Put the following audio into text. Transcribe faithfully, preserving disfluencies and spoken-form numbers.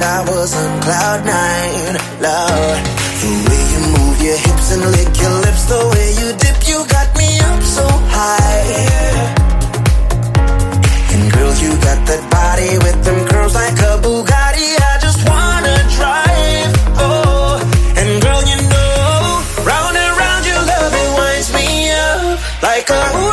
I was on cloud nine, Lord. The way you move your hips and lick your lips, the way you dip, you got me up so high. And girl, you got that body with them curls like a Bugatti. I just wanna drive, oh. And girl, you know, round and round your love, it winds me up like a